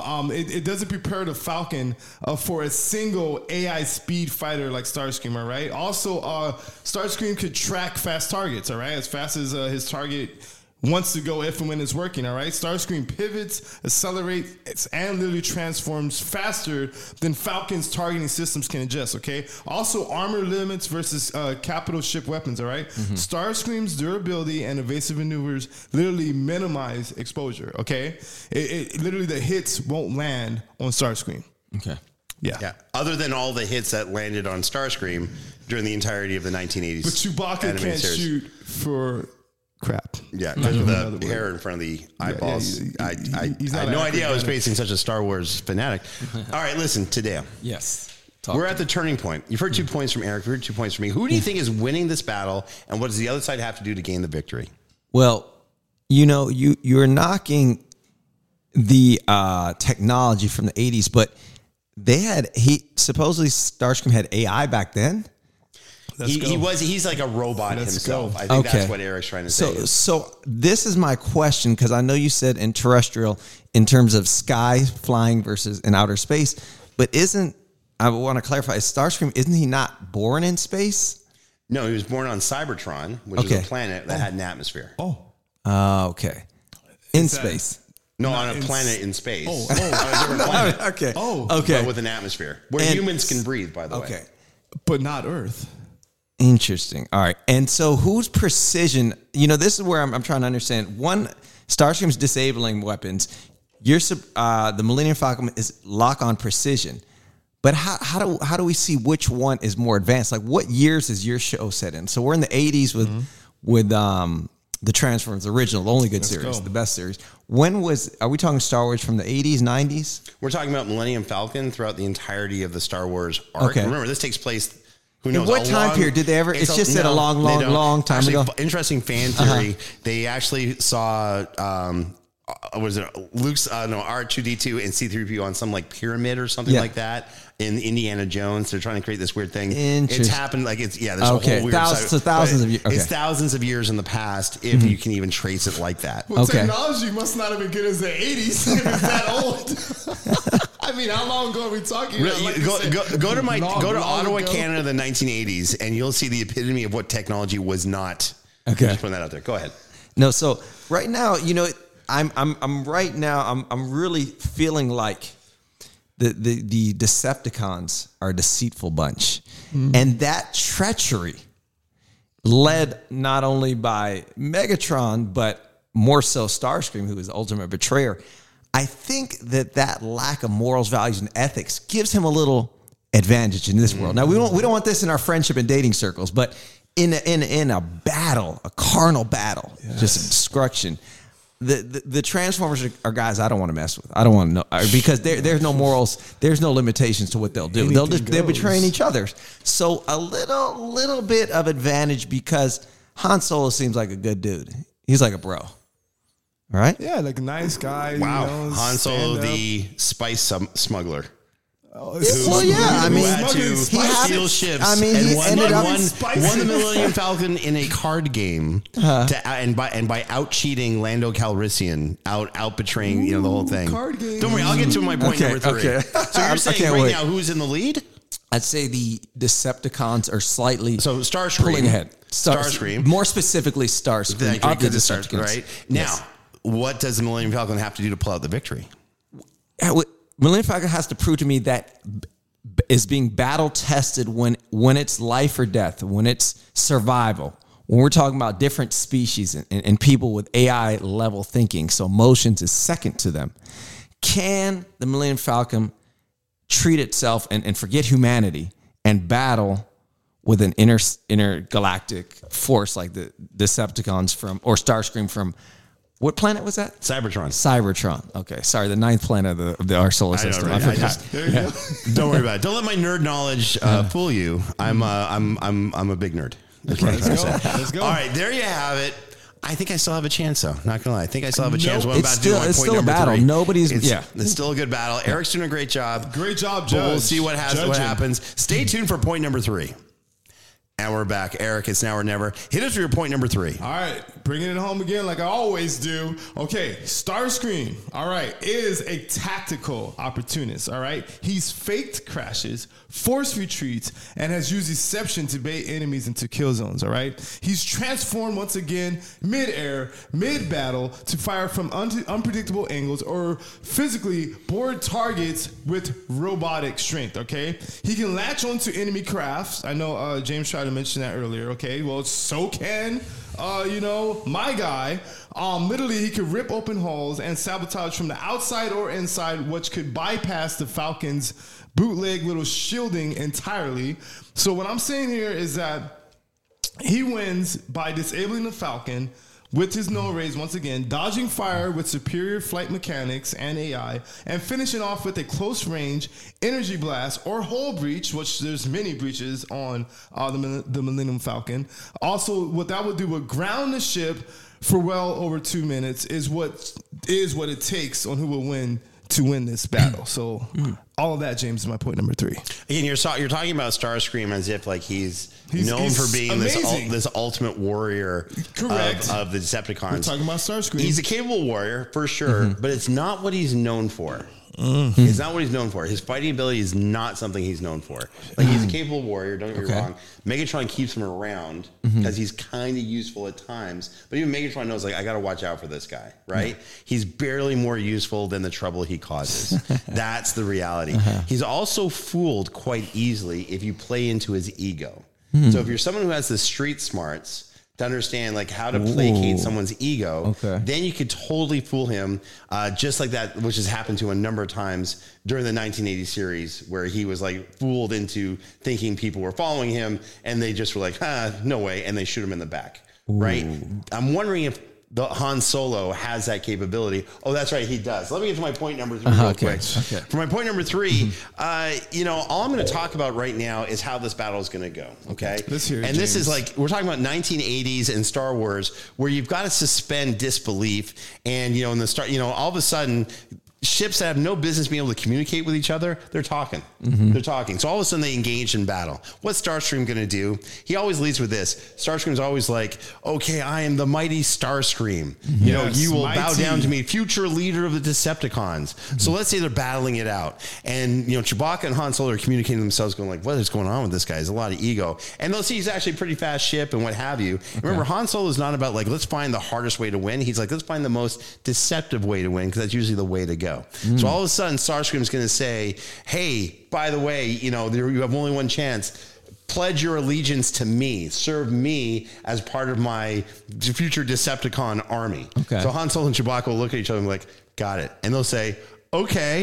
It doesn't prepare the Falcon for a single AI speed fighter like Starscream, all right? Also, Starscream could track fast targets, all right? As fast as his target wants to go if and when it's working, all right? Starscream pivots, accelerates, and literally transforms faster than Falcon's targeting systems can adjust, okay? Also, armor limits versus capital ship weapons, all right? Starscream's durability and evasive maneuvers literally minimize exposure, okay? It literally, the hits won't land on Starscream. Okay. Yeah. Other than all the hits that landed on Starscream during the entirety of the 1980s. But Chewbacca animated can't series. shoot for crap. Yeah, Not because of another the word. hair in front of the eyeballs. he's I not had no an idea I was acrobatic. facing such a Star Wars fanatic. All right, listen, Tadeo. Yes. We're at the turning point. You've heard 2 points from Eric. You've heard 2 points from me. Who do you think is winning this battle, and what does the other side have to do to gain the victory? Well, you know, you're knocking the technology from the 80s, but supposedly Starscream had AI back then. He's like a robot himself. go. I think Okay. that's what Eric's trying to say. So this is my question, because I know you said in terrestrial in terms of sky flying versus in outer space, but I want to clarify, Starscream, isn't he not born in space? No, he was born on Cybertron, which is Okay. a planet that had an atmosphere. Okay. In that- space. No, on a in planet in space. Oh. On a different planet, Okay. Oh. Okay. but with an atmosphere where And- humans can breathe, by the way. Okay. But not Earth. Interesting. All right. And so whose precision, this is where I'm trying to understand. One, Starscream's disabling weapons. The Millennium Falcon is lock on precision. But how do we see which one is more advanced? Like, what years is your show set in? So we're in the 80s with the Transformers, the original, the only good series, go. the best series. Are we talking Star Wars from the 80s, 90s? We're talking about Millennium Falcon throughout the entirety of the Star Wars arc. Okay. Remember, this takes place. Who knows? what time period did they ever? It's just said a long, they don't. long time Actually, ago. Interesting fan theory. They actually saw. Was it Luke's R2D2 and C3PO on some like pyramid or something Yeah. like that in Indiana Jones? They're trying to create this weird thing. Interesting. It's happened like it's there's Okay. a whole weird Thousands of years. Okay. It's thousands of years in the past if you can even trace it like that. Well, Okay. technology must not have been good as the 80s if it's that old. I mean, how long ago are we talking? Really, Like you said, go to long Ottawa, ago. Canada, in the 1980s, and you'll see the epitome of what technology was not. Okay. Just putting that out there. Go ahead. No, so right now, I'm really feeling like the Decepticons are a deceitful bunch. And that treachery led not only by Megatron, but more so Starscream, who is the ultimate betrayer. I think that lack of morals, values, and ethics gives him a little advantage in this world. Now, we don't want this in our friendship and dating circles, but in a battle, a carnal battle, just destruction. The Transformers are guys I don't want to mess with. I don't want to know, because there's no morals, there's no limitations to what they'll do. They're betraying each other. So a little bit of advantage, because Han Solo seems like a good dude. He's like a bro. All right. Yeah, like a nice guy. Wow. You know, Han Solo, stand up. the spice smuggler. Well, yeah. I Who mean, had to steal ships. I mean, he ended up- won the Millennium Falcon in a card game, and by out cheating Lando Calrissian, out betraying the whole thing. Card game. Don't worry, I'll get to my point number 3. okay. So I you're saying can't right wait. now who's in the lead? I'd say the Decepticons are slightly So Starscream, pulling ahead. Starscream, More specifically, Starscream. Of the Decepticons. right now. What does the Millennium Falcon have to do to pull out the victory? Millennium Falcon has to prove to me that is being battle tested when it's life or death, when it's survival. When we're talking about different species and people with AI level thinking, so emotions is second to them. Can the Millennium Falcon treat itself and forget humanity and battle with an intergalactic force like the Decepticons or Starscream from what planet was that? Cybertron. Okay, sorry, the 9th planet of our solar system. right? I forgot. Don't worry about it. Don't let my nerd knowledge fool you. I'm a big nerd. That's what I'm trying to say. Let's go. All right, there you have it. I think I still have a chance, though. Not gonna lie, I think I still have a chance. What I'm about to do my it's point still a number battle. 3. It's It's still a good battle. Eric's doing a great job. Great job, But Judge. we'll see what Judging. happens. Stay tuned for point number 3. And we're back. Eric, it's now or never. Hit us for your point number 3. All right, bringing it home again like I always do. Okay, Starscream, all right, is a tactical opportunist, all right? He's faked crashes, forced retreats, and has used deception to bait enemies into kill zones, all right? He's transformed once again mid-air, mid-battle to fire from unpredictable angles or physically board targets with robotic strength, okay? He can latch onto enemy crafts. I know James tried to mention that earlier, okay? Well, so can my guy. Literally, he could rip open holes and sabotage from the outside or inside, which could bypass the Falcon's bootleg little shielding entirely. So what I'm saying here is that he wins by disabling the Falcon with his null rays once again, dodging fire with superior flight mechanics and AI, and finishing off with a close range energy blast or hull breach, which there's many breaches on the Millennium Falcon. Also, what that would do would ground the ship for well over 2 minutes is what it takes on who will win to win this battle. So all of that, James, is my point number 3. Again, you're talking about Starscream as if like he's known he's for being amazing. this ultimate warrior Correct. of the Decepticons. We're talking about Starscream. He's a capable warrior for sure, but it's not what he's known for. It's not what he's known for. His fighting ability is not something he's known for. Like he's a capable warrior. Don't get me wrong. Megatron keeps him around because he's kind of useful at times. But even Megatron knows, like, I got to watch out for this guy, right? He's barely more useful than the trouble he causes. That's the reality. He's also fooled quite easily if you play into his ego. So if you're someone who has the street smarts to understand like how to placate someone's ego, then you could totally fool him, just like that, which has happened to a number of times during the 1980 series, where he was like fooled into thinking people were following him, and they just were like, no way, and they shoot him in the back. Right? I'm wondering if the Han Solo has that capability. Oh, that's right, he does. Let me get to my point number 3 real quick. For my point number 3, all I'm going to talk about right now is how this battle is going to go. Okay, Let's hear it, and this James. is like we're talking about 1980s and Star Wars, where you've got to suspend disbelief, and in the start, all of a sudden, ships that have no business being able to communicate with each other, they're talking. They're talking. So all of a sudden they engage in battle. What's Starscream going to do? He always leads with this. Starscream's always like, okay, I am the mighty Starscream. Yes, You will bow mighty. down to me, future leader of the Decepticons. So let's say they're battling it out. And, Chewbacca and Han Solo are communicating to themselves going like, what is going on with this guy? There's a lot of ego. And they'll see he's actually a pretty fast ship and what have you. Remember, Han Solo is not about like, let's find the hardest way to win. He's like, let's find the most deceptive way to win, because that's usually the way to go. So all of a sudden, Starscream's going to say, hey, by the way, you have only one chance. Pledge your allegiance to me. Serve me as part of my future Decepticon army. So Han Solo and Chewbacca will look at each other and be like, got it. And they'll say, okay,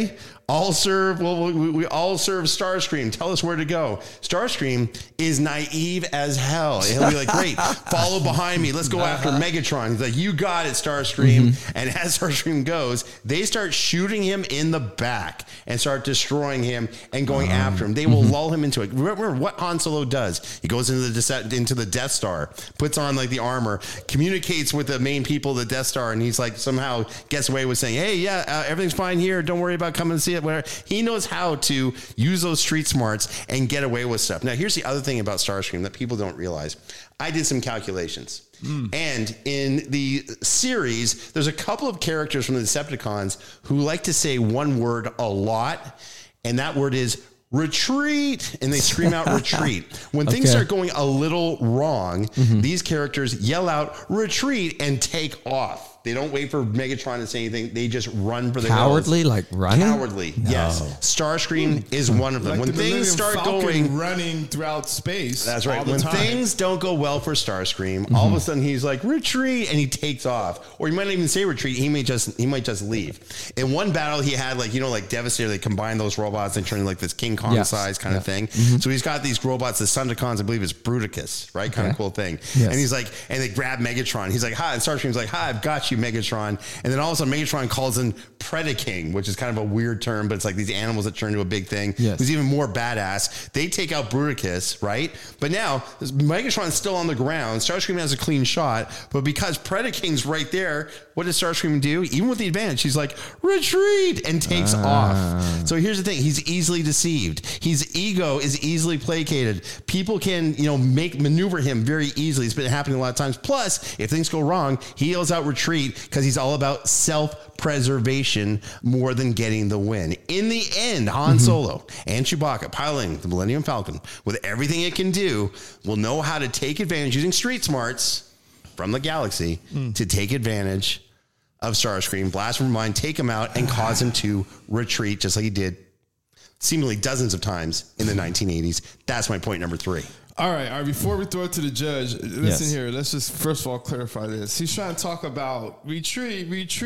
I'll serve. Well, we all serve Starscream. Tell us where to go. Starscream is naive as hell. And he'll be like, great, follow behind me. Let's go after Megatron. He's like, you got it, Starscream. And as Starscream goes, they start shooting him in the back and start destroying him and going after him. They will lull him into it. Remember what Han Solo does. He goes into the Death Star, puts on like the armor, communicates with the main people of the Death Star, and he's like somehow gets away with saying, hey, yeah, everything's fine here. Don't worry about coming to see it. Whatever. He knows how to use those street smarts and get away with stuff. Now, here's the other thing about Starscream that people don't realize. I did some calculations. And in the series, there's a couple of characters from the Decepticons who like to say one word a lot, and that word is retreat, and they scream out retreat. When things start going a little wrong, these characters yell out retreat and take off. They don't wait for Megatron to say anything. They just run for the Cowardly, hills. like running? Cowardly, yes. Starscream is one of them. Like when the things start Falcon going... running throughout space. That's right. all the When time. things don't go well for Starscream, all of a sudden he's like, retreat, and he takes off. Or he might not even say retreat. He might just leave. In one battle, he had like Devastator. They combine those robots and turn like this King Kong size kind of thing. So he's got these robots, the Sundacons, I believe it's Bruticus, right? Kind of cool thing. Yes. And he's like, and they grab Megatron. He's like, hi. And Starscream's like, hi, I've got you, Megatron. And then all of a sudden Megatron calls in Predaking, which is kind of a weird term, but it's like these animals that turn into a big thing. Yes. Who's even more badass. They take out Bruticus, right? But now Megatron's still on the ground. Starscream has a clean shot, but because Predaking's right there, what does Starscream do? Even with the advantage, he's like, retreat, and takes off. So here's the thing. He's easily deceived. His ego is easily placated. People can, maneuver him very easily. It's been happening a lot of times. Plus, if things go wrong, he yells out retreat because he's all about self-preservation more than getting the win. In the end, Han Solo and Chewbacca piloting the Millennium Falcon with everything it can do will know how to take advantage using street smarts from the galaxy to take advantage of Starscream, blast from mind, take him out, and cause him to retreat just like he did seemingly dozens of times in the 1980s. That's my point number 3. All right. Before we throw it to the judge, listen here. Let's just first of all clarify this. He's trying to talk about retreat,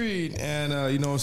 and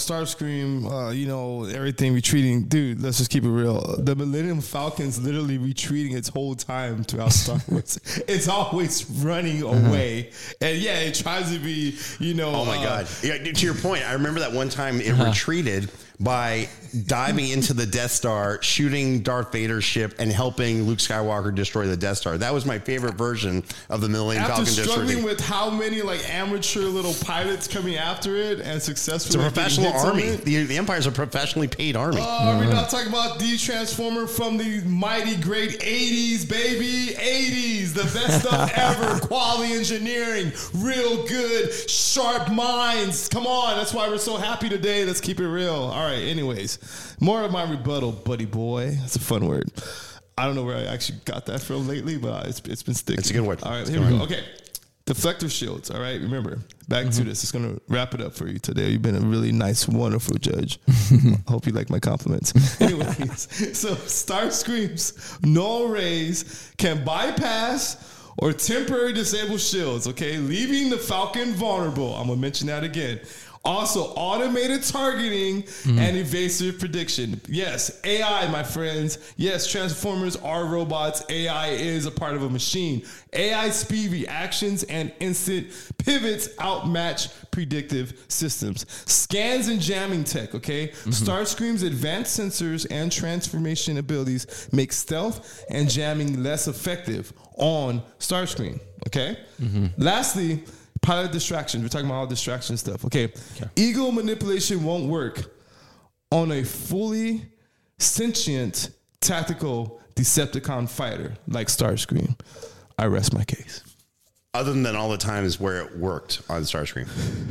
Starscream, everything retreating. Dude, let's just keep it real. The Millennium Falcon's literally retreating its whole time throughout Star Wars. It's always running away, and it tries to be, Oh my God! Yeah, to your point, I remember that one time it retreated by diving into the Death Star, shooting Darth Vader's ship, and helping Luke Skywalker destroy the Death Star. That was my favorite version of the Millennium Falcon. After struggling with how many amateur little pilots coming after it and successfully, it's a professional army. The Empire's a professionally paid army. We're not talking about the Transformer from the mighty great 80s, baby. 80s, the best stuff ever. Quality engineering, real good, sharp minds. Come on, that's why we're so happy today. Let's keep it real. All right, anyways, more of my rebuttal, buddy boy. That's a fun word. I don't know where I actually got that from lately, but it's been sticking. It's a good word. All right, here we go. Okay. Deflector shields. All right. Remember, back to this. It's going to wrap it up for you today. You've been a really nice, wonderful judge. I hope you like my compliments. Anyways, so Starscream's null rays can bypass or temporarily disable shields, okay, leaving the Falcon vulnerable. I'm going to mention that again. Also, automated targeting and evasive prediction. Yes, AI, my friends. Yes, Transformers are robots. AI is a part of a machine. AI speed reactions and instant pivots outmatch predictive systems. Scans and jamming tech, okay? Starscream's advanced sensors and transformation abilities make stealth and jamming less effective on Starscream, okay? Lastly, pilot distractions. We're talking about all distraction stuff. Okay. Ego manipulation won't work on a fully sentient tactical Decepticon fighter like Starscream. I rest my case. Other than all the times where it worked on Starscream.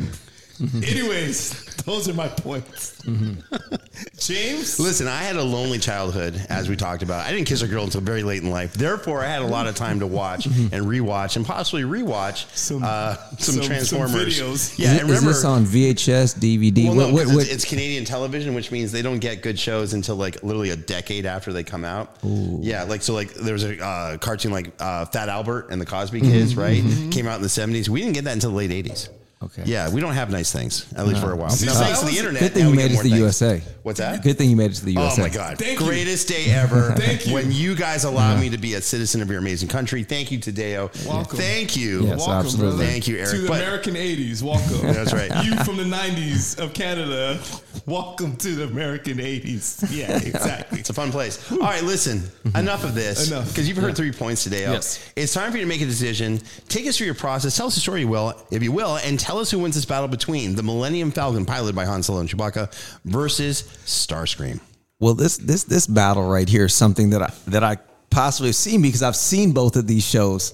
Anyways, those are my points. James? Listen, I had a lonely childhood, as we talked about. I didn't kiss a girl until very late in life. Therefore, I had a lot of time to watch and rewatch and possibly rewatch some Transformers. Some videos. Yeah, and remember, is this on VHS, DVD? Well, no, it's Canadian television, which means they don't get good shows until literally a decade after they come out. Ooh. Yeah, there was a cartoon like Fat Albert and the Cosby Kids, right? Came out in the 70s. We didn't get that until the late 80s. Okay. Yeah, we don't have nice things, at least for a while. Now, that thanks to was- the internet. Good thing now you we made get it to the more USA. things. What's that? Good thing you made it to the Oh USA. my God. Thank you. Greatest day ever. Thank you. When you guys allow me to be a citizen of your amazing country. Thank you, Tadeo. Welcome. Thank you. Yes, Welcome, absolutely. brother. Thank you, Eric. To the But- American 80s, welcome. That's right. You from the 90s of Canada, welcome to the American 80s. Yeah, exactly. It's a fun place. All right, listen. Enough of this. Enough. Because you've heard 3 points today. Yes. It's time for you to make a decision. Take us through your process. Tell us the story, if you will, and tell us who wins this battle between the Millennium Falcon, piloted by Han Solo and Chewbacca, versus Starscream. Well, this battle right here is something that I possibly have seen because I've seen both of these shows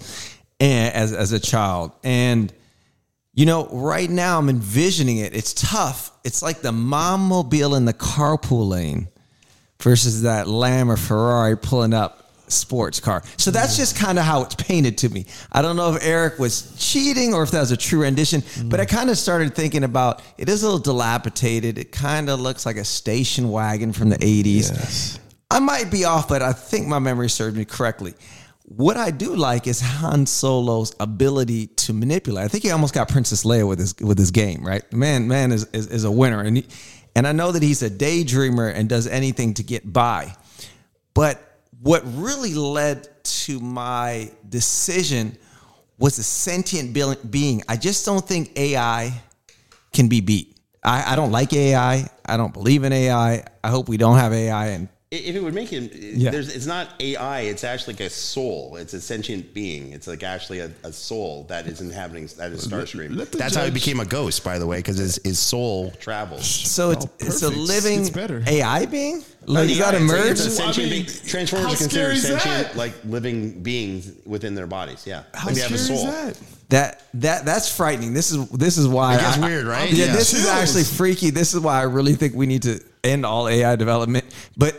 as a child. And, you know, right now I'm envisioning it. It's tough. It's like the mom mobile in the carpool lane versus that Lamb or Ferrari pulling up sports car. So that's just kind of how it's painted to me. I don't know if Eric was cheating or if that was a true rendition, but I kind of started thinking about it is a little dilapidated. It kind of looks like a station wagon from the 80s. Yes. I might be off, but I think my memory serves me correctly. What I do like is Han Solo's ability to manipulate. I think he almost got Princess Leia with his game, right? Man is a winner, and I know that he's a daydreamer and does anything to get by. But what really led to my decision was a sentient being. I just don't think AI can be beat. I don't like AI. I don't believe in AI. I hope we don't have AI. And If it would make him, Yeah. it's not AI. It's actually like a soul. It's a sentient being. It's like actually a soul that is inhabiting. That is Starscream. let the That's how he judge- became a ghost, by the way, because his soul travels. so it's a perfect. living It's better. AI being? Like, is that It's emerge? a sentient I mean, being. Transformers how are considered scary is sentient, that? like living beings within their bodies. Yeah, How like they have a scary is soul. that? That's frightening. This is why It gets weird, right? Yeah, Yeah. this is Chills. actually freaky. This is why I really think we need to end all AI development. But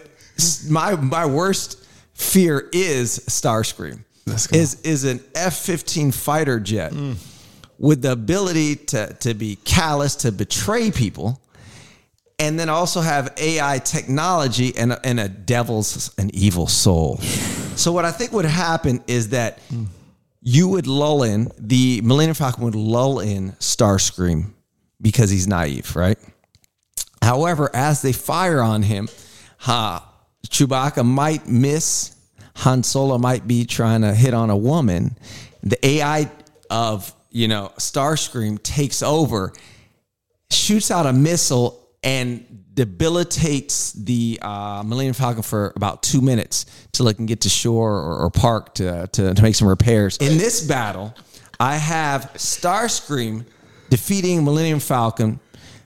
my worst fear is Starscream. Let's go. Is an F-15 fighter jet with the ability to be callous, to betray people, and then also have AI technology and a devil's an evil soul. So what I think would happen is that you would lull in, the Millennium Falcon would lull in Starscream because he's naive, right? However, as they fire on him, Chewbacca might miss. Han Solo might be trying to hit on a woman. The AI of, Starscream takes over, shoots out a missile, and debilitates the Millennium Falcon for about 2 minutes till it can get to shore or park to make some repairs. In this battle, I have Starscream defeating Millennium Falcon,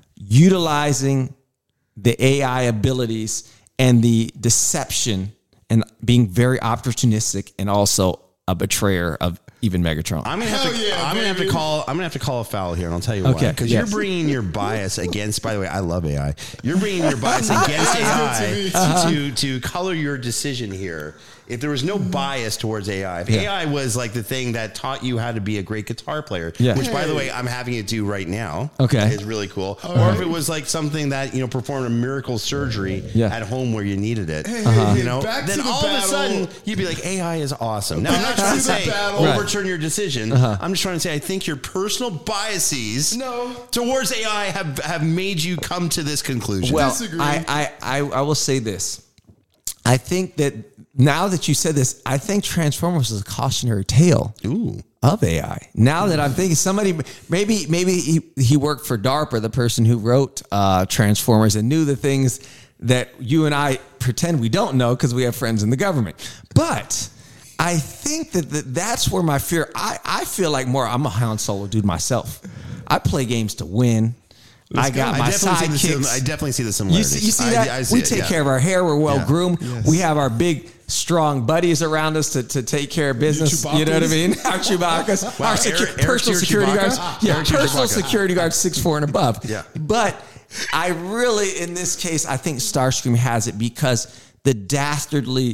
utilizing the AI abilities and the deception and being very opportunistic and also a betrayer of even Megatron. I'm gonna have Hell to. yeah, I'm gonna have to baby. call. I'm gonna have to call a foul here, and I'll tell you why. Okay, Because yes. you're bringing your bias against. By the way, I love AI. You're bringing your bias against That's good AI to me. to color your decision here. If there was no bias towards AI, if AI was like the thing that taught you how to be a great guitar player, Yeah. which by the way I'm having it do right now, Okay. is really cool. Or if it was like something that performed a miracle surgery Yeah. at home where you needed it, Hey, back then to the all of a battle. sudden you'd be like, AI is awesome. Now I'm not Back trying to to the say battle. overturn your decision. I'm just trying to say I think your personal biases towards AI have made you come to this conclusion. Well, Disagree. I will say this. I think that now that you said this, I think Transformers is a cautionary tale of AI. Now that I'm thinking, somebody maybe he worked for DARPA, the person who wrote Transformers, and knew the things that you and I pretend we don't know because we have friends in the government. But I think that's where my fear. I feel like I'm a Han Solo dude myself. I play games to win. I got my sidekicks. I definitely see the You similarities. see that? I see We it, take yeah. care of our hair. We're well Yeah. groomed. We have our big, strong buddies around us to take care of business. You know what I mean? Our Chewbaccas. Wow, Our Eric's personal your security Chewbacca? guards. Yeah, Eric's your personal Chewbacca. security guards 6'4" and above. Yeah. But I really, in this case, I think Starscream has it because the dastardly,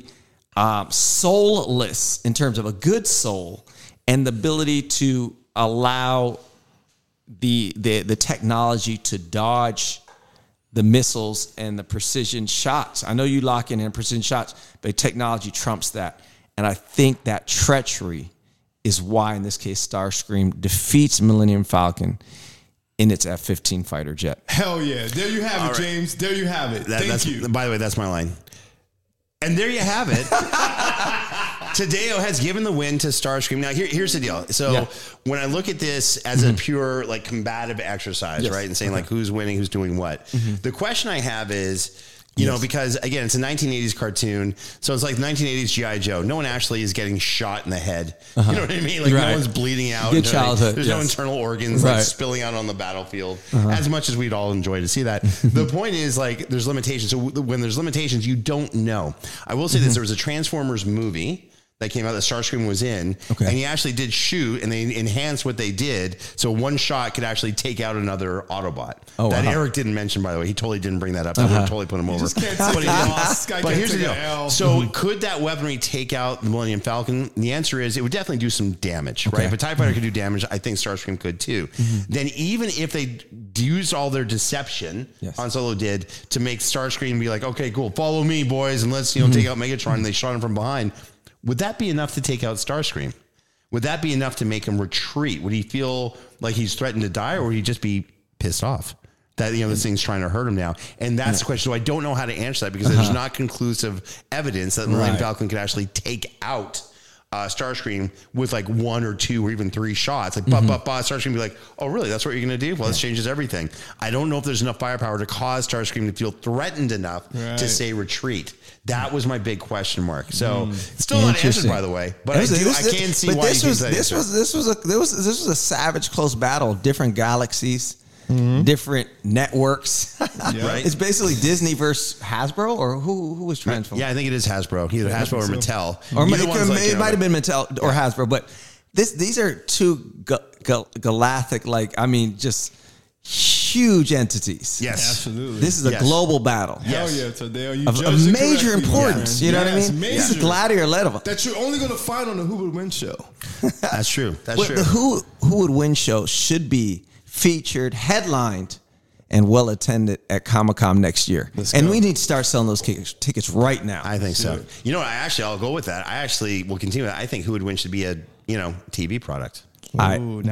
soulless, in terms of a good soul, and the ability to allow the technology to dodge the missiles and the precision shots. I know you lock in precision shots, but technology trumps that. And I think that treachery is why, in this case, Starscream defeats Millennium Falcon. in its F-15 fighter jet. Hell yeah. There you have it, James. There you have it. Thank you. By the way, that's my line. And there you have it. Tadeo has given the win to Starscream. Now, here's the deal. So when I look at this as a pure, like, combative exercise, right, and saying, like, who's winning, who's doing what, the question I have is, you know, because, again, it's a 1980s cartoon, so it's like 1980s G.I. Joe. No one actually is getting shot in the head. You know what I mean? Like, no one's bleeding out. Good childhood. There's no internal organs like spilling out on the battlefield, as much as we'd all enjoy to see that. The point is, like, there's limitations. So when there's limitations, you don't know. I will say this. There was a Transformers movie that came out that Starscream was in, and he actually did shoot, and they enhanced what they did, so one shot could actually take out another Autobot. Eric didn't mention, by the way. He totally didn't bring that up. I would have totally put him over. But here's the deal. So could that weaponry take out the Millennium Falcon? The answer is it would definitely do some damage, right? If a TIE Fighter could do damage, I think Starscream could too. Then even if they used all their deception, Han Solo did, to make Starscream be like, okay, cool, follow me, boys, and let's take out Megatron, and they shot him from behind. Would that be enough to take out Starscream? Would that be enough to make him retreat? Would he feel like he's threatened to die, or would he just be pissed off that, you know, this thing's trying to hurt him now? And that's the question. So I don't know how to answer that because there's not conclusive evidence that the Millennium Falcon could actually take out Starscream with like 1 or 2 or even 3 shots. Like, Starscream be like, oh, really? That's what you're going to do? Well, this changes everything. I don't know if there's enough firepower to cause Starscream to feel threatened enough to say retreat. That was my big question mark. So it's still not answered, by the way. But I can see why this was a savage close battle. Different galaxies, different networks. Right? It's basically Disney versus Hasbro, or who was Transformers? Yeah, I think it is Hasbro. Either Hasbro or Mattel. Or it might have been Mattel or Hasbro. But these are two galactic, like, I mean, just huge entities. Yes, absolutely. This is a global battle. Hell yeah, Tadeo. Of major importance. You know what I mean? This is Gladiator level. That you're only going to find on the Who Would Win show. That's true. That's true. The Who Would Win show should be featured, headlined, and well attended at Comic-Con next year. And we need to start selling those tickets right now. I think so. You know what? I'll go with that. I actually will continue that. I think Who Would Win should be a TV product. Now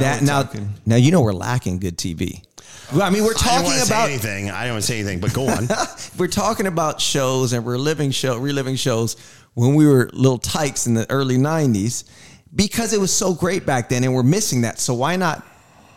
you know we're lacking good TV. Well, I mean, we're talking about anything. I don't want to say anything, but go on. We're talking about shows, and we're reliving shows when we were little tykes in the early 90s because it was so great back then, and we're missing that. So why not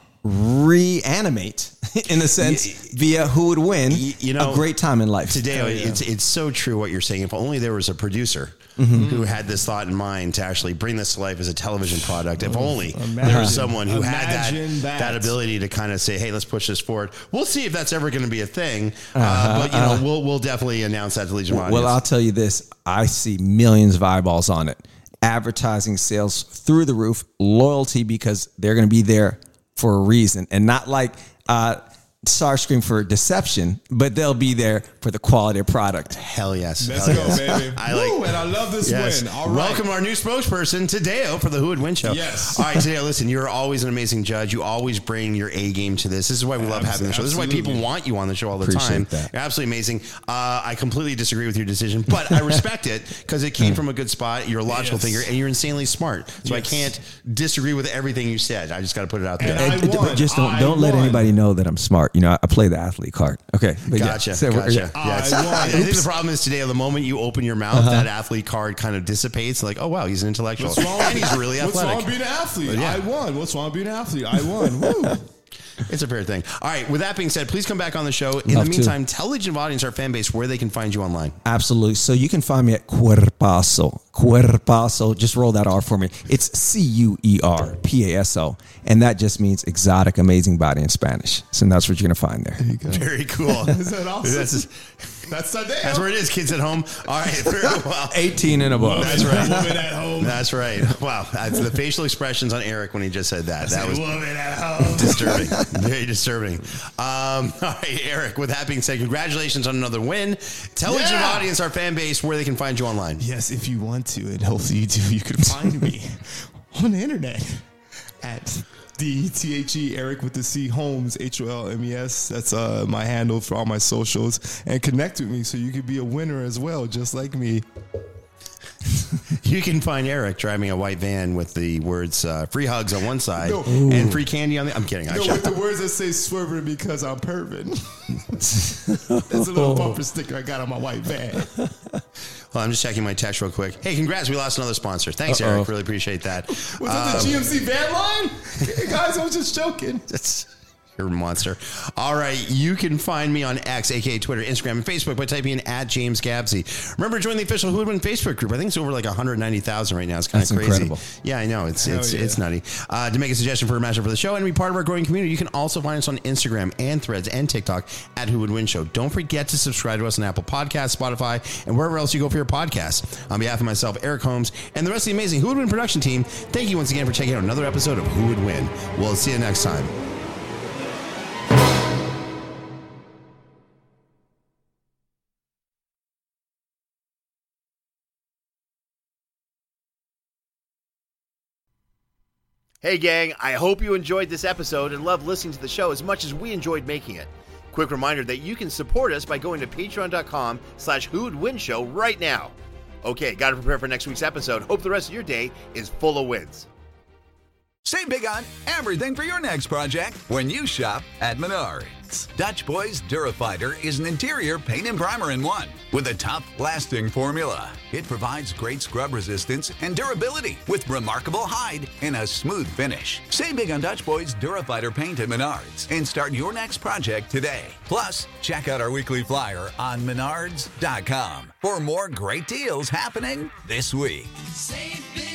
reanimate, in a sense, via Who Would Win, a great time in life? Today, it's so true what you're saying. If only there was a producer who had this thought in mind to actually bring this to life as a television product. If only there was someone who had that ability to kind of say, hey, let's push this forward. We'll see if that's ever going to be a thing. But we'll definitely announce that to Legion of Audience. Well, I'll tell you this. I see millions of eyeballs on it. Advertising sales through the roof. Loyalty, because they're going to be there for a reason, and not like Starscream for deception, but they'll be there for the quality of product. Hell yes. Let's go, baby. And I love this win. All right. Welcome our new spokesperson, Tadeo, for the Who Would Win show. Yes. All right, Tadeo, listen, you're always an amazing judge. You always bring your A game to this. This is why we love having the show. This is why people want you on the show all the time. That. You're absolutely amazing. I completely disagree with your decision, but I respect it because it came from a good spot. You're a logical thinker, and you're insanely smart. So I can't disagree with everything you said. I just got to put it out there. Just don't let anybody know that I'm smart. You know, I play the athlete card. Okay. Gotcha. I think the problem is today, the moment you open your mouth, that athlete card kind of dissipates. Like, oh, wow, he's an intellectual. And he's really athletic. What's wrong with being an athlete? I won. What's wrong with being an athlete? I won. Woo. It's a fair thing. All right. With that being said, please come back on the show. In the meantime, tell Legion of Audience, our fan base, where they can find you online. Absolutely. So you can find me at Cuerpazo. Just roll that R for me. It's CUERPASO. And that just means exotic, amazing body in Spanish. So that's what you're going to find there. There you go. Very cool. Is that awesome? That's where it is, kids at home. All right, very well. 18 and above. That's right. Woman at home. That's right. Wow, the facial expressions on Eric when he just said that. That was woman at home. Disturbing. Very disturbing. All right, Eric, with that being said, congratulations on another win. Tell Legion of Audience, our fan base, where they can find you online. Yes, if you want to, and hopefully you do, you can find me on the internet at DTHE Eric with the C Holmes, HOLMES. That's my handle for all my socials. And connect with me so you could be a winner as well, just like me. You can find Eric driving a white van with the words free hugs on one side and free candy on the... I'm kidding. With the words that say swerving because I'm perving. That's a little bumper sticker I got on my white van. Well, I'm just checking my text real quick. Hey, congrats. We lost another sponsor. Thanks, Eric. Really appreciate that. Was that the GMC van line? Hey, guys, I was just joking. You're a monster. All right. You can find me on X, a.k.a. Twitter, Instagram, and Facebook by typing in @JamesGabsey. Remember, join the official Who Would Win Facebook group. I think it's over like 190,000 right now. It's kind of crazy. Incredible. Yeah, I know. It's nutty. To make a suggestion for a matchup for the show and be part of our growing community, you can also find us on Instagram and Threads and TikTok @Who Would Win Show. Don't forget to subscribe to us on Apple Podcasts, Spotify, and wherever else you go for your podcasts. On behalf of myself, Eric Holmes, and the rest of the amazing Who Would Win production team, thank you once again for checking out another episode of Who Would Win. We'll see you next time. Hey gang, I hope you enjoyed this episode and loved listening to the show as much as we enjoyed making it. Quick reminder that you can support us by going to patreon.com/whowouldwinshow right now. Okay, gotta prepare for next week's episode. Hope the rest of your day is full of wins. Save big on everything for your next project when you shop at Menards. Dutch Boys Durafighter is an interior paint and primer in one with a tough, lasting formula. It provides great scrub resistance and durability with remarkable hide and a smooth finish. Save big on Dutch Boys Durafighter paint at Menards and start your next project today. Plus, check out our weekly flyer on Menards.com for more great deals happening this week. Save big.